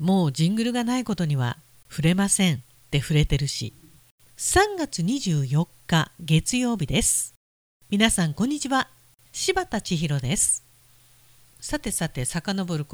もうジングルがないことには触れませんって触れてるし。3月24日月曜日です。皆さんこんにちは。柴田千尋です。さて遡ること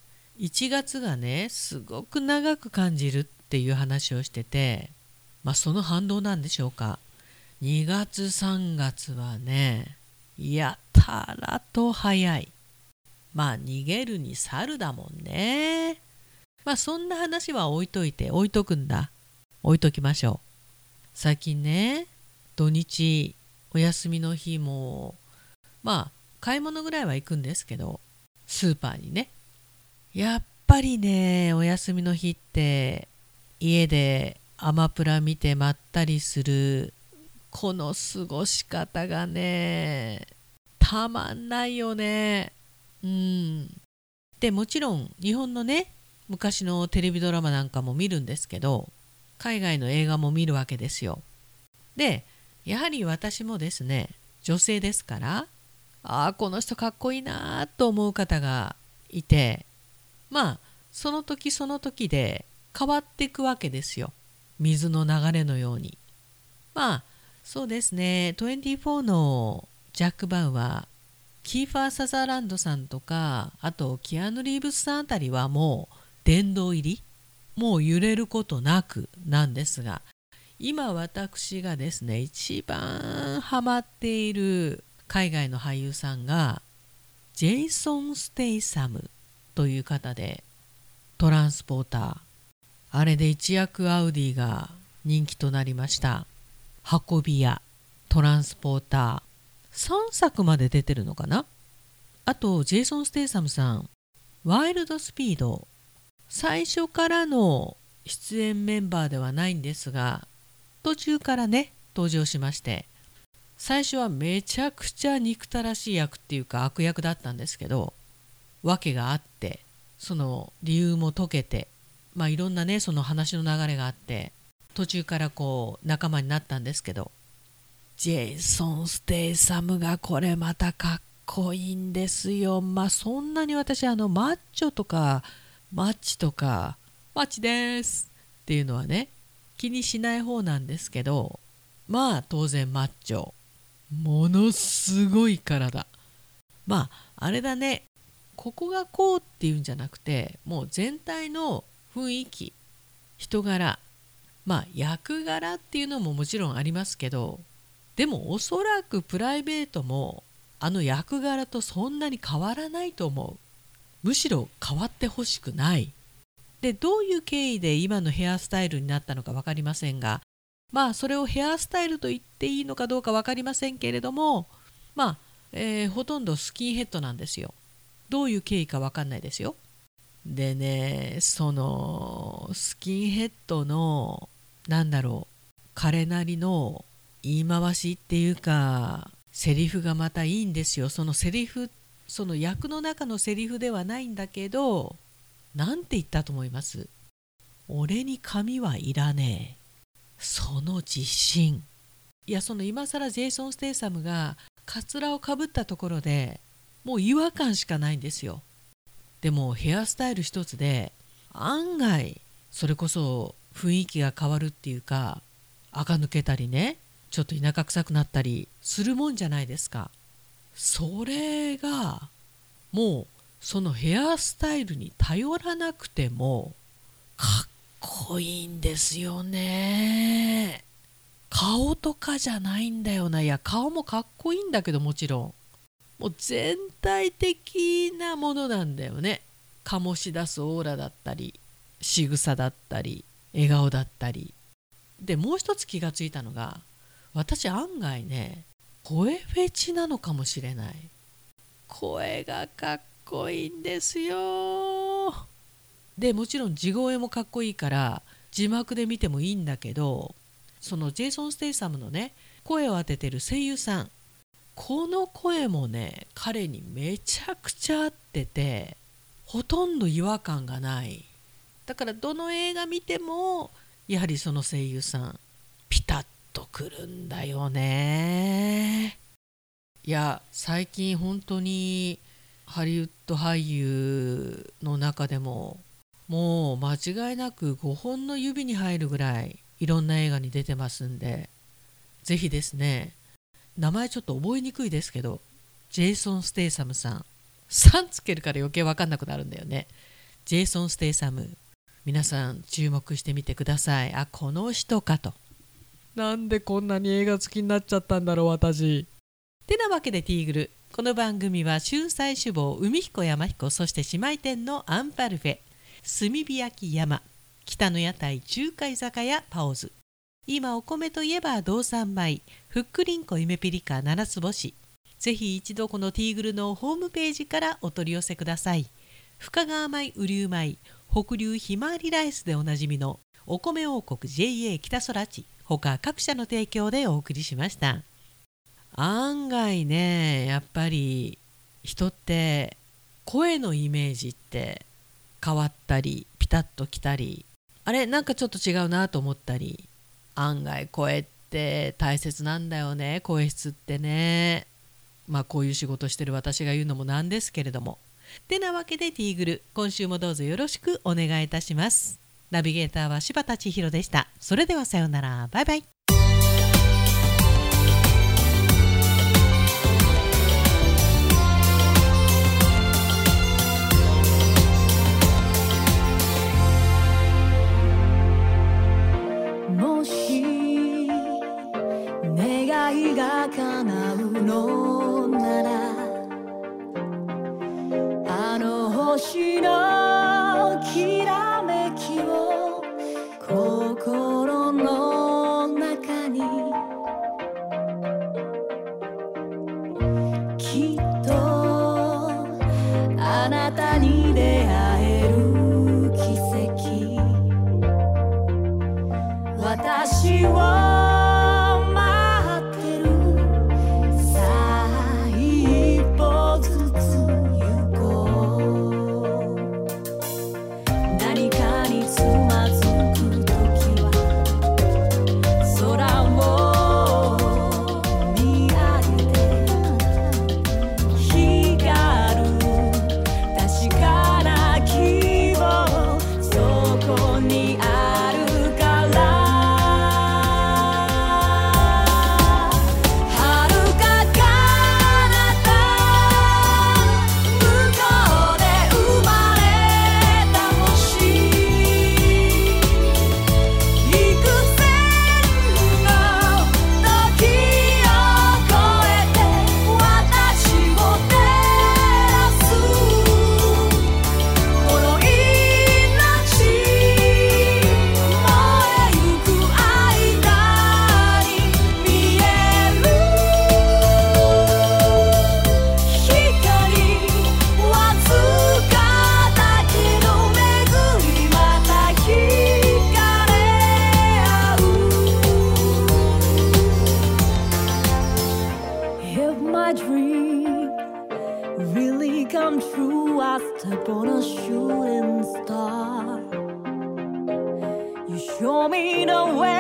、1月がねすごく長く感じるっていう話をしてて、その反動なんでしょうか。2月3月はねやたらと早い。逃げるに猿だもんね。そんな話は置いときましょう。最近ね、土日お休みの日も買い物ぐらいは行くんですけど、スーパーにね、やっぱりねお休みの日って家でアマプラ見てまったりするこの過ごし方がねたまんないよね。でもちろん日本のね昔のテレビドラマなんかも見るんですけど、海外の映画も見るわけですよ。でやはり私もですね女性ですから、この人かっこいいなと思う方がいて、その時その時で変わっていくわけですよ。水の流れのように。そうですね、24のジャック・バウはキーファー・サザーランドさんとか、あとキアヌ・リーブスさんあたりはもう殿堂入り、もう揺れることなくなんですが、今私がですね一番ハマっている海外の俳優さんがジェイソン・ステイサムという方で、トランスポーター、あれで一躍アウディが人気となりました。運び屋、トランスポーター、3作まで出てるのかな。あとジェイソン・ステイサムさん、ワイルドスピード、最初からの出演メンバーではないんですが、途中からね登場しまして、最初はめちゃくちゃ憎たらしい役っていうか悪役だったんですけど、訳があって、その理由も解けて、いろんなねその話の流れがあって、途中から仲間になったんですけど、ジェイソン・ステイサムがこれまたかっこいいんですよ。そんなに私マッチョとかマッチとかマッチですっていうのはね気にしない方なんですけど、当然マッチョ、ものすごい体、あれだね、ここがこうっていうんじゃなくて、もう全体の雰囲気、人柄、役柄っていうのももちろんありますけど、でもおそらくプライベートもあの役柄とそんなに変わらないと思う。むしろ変わってほしくない。でどういう経緯で今のヘアスタイルになったのか分かりませんが、それをヘアスタイルと言っていいのかどうか分かりませんけれども、ほとんどスキンヘッドなんですよ。どういう経緯か分かんないですよ。でね、そのスキンヘッドの彼なりの言い回しっていうかセリフがまたいいんですよ。そのセリフ、その役の中のセリフではないんだけど、なんて言ったと思います？俺に髪はいらねえ、その自信。いや、その今更ジェイソン・ステイサムがカツラをかぶったところでもう違和感しかないんですよ。でもヘアスタイル一つで案外それこそ雰囲気が変わるっていうか、垢抜けたりね、ちょっと田舎臭くなったりするもんじゃないですか。それがもうそのヘアスタイルに頼らなくてもかっこいいんですよね。顔とかじゃないんだよな。いや、顔もかっこいいんだけど、もちろんもう全体的なものなんだよね。醸し出すオーラだったり仕草だったり笑顔だったりで、もう一つ気がついたのが、私案外ね声フェチなのかもしれない。声がかっこいいんですよ。でもちろん地声もかっこいいから字幕で見てもいいんだけど、そのジェイソン・ステイサムのね声を当ててる声優さん、この声もね彼にめちゃくちゃ合ってて、ほとんど違和感がない。だからどの映画見てもやはりその声優さんピタッとくるんだよね。いや、最近本当にハリウッド俳優の中でももう間違いなく5本の指に入るぐらいいろんな映画に出てますんで、ぜひですね、名前ちょっと覚えにくいですけど、ジェイソン・ステイサムさん、さんつけるから余計分かんなくなるんだよね。ジェイソン・ステイサム、皆さん注目してみてください。あ、この人かと。なんでこんなに映画好きになっちゃったんだろう私。てなわけでティーグル、この番組は秀才志望海彦山彦、そして姉妹店のアンパルフェ、炭火焼き山、北の屋台中華居酒屋パオズ、今お米といえば道産米、ふっくりんこ夢ピリカ七つ星。ぜひ一度このティーグルのホームページからお取り寄せください。深川米雨竜米、北流ひまわりライスでおなじみのお米王国 JA 北空地、他各社の提供でお送りしました。案外ね、やっぱり人って声のイメージって変わったりピタッときたり、あれなんかちょっと違うなと思ったり、案外声って大切なんだよね、声質ってね。まあこういう仕事してる私が言うのもなんですけれども。てなわけでティーグル、今週もどうぞよろしくお願いいたします。ナビゲーターは柴田千尋でした。それではさようなら、バイバイ。 もし願いが叶うのなら、あの星のきらめきを心の中に、きっとあなたに出会える奇跡、私を待ってる。さあ一歩ずつ行こう。何かにつまずくときは空を見上げて、光る確かな希望、そこにあるからreally come true, I step on a shooting star. You show me the way.